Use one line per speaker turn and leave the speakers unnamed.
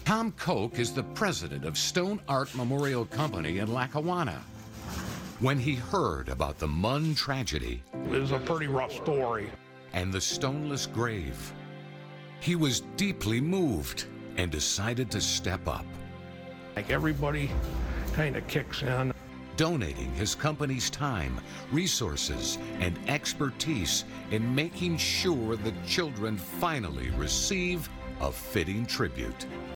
Tom Koch is the president of Stone Art Memorial Company in Lackawanna. When he heard about the Munn tragedy
It was a pretty rough story.
and the stoneless grave, he was deeply moved and decided to step up,
Like everybody kind of kicks in.
donating his company's time, resources, and expertise in making sure the children finally receive a fitting tribute.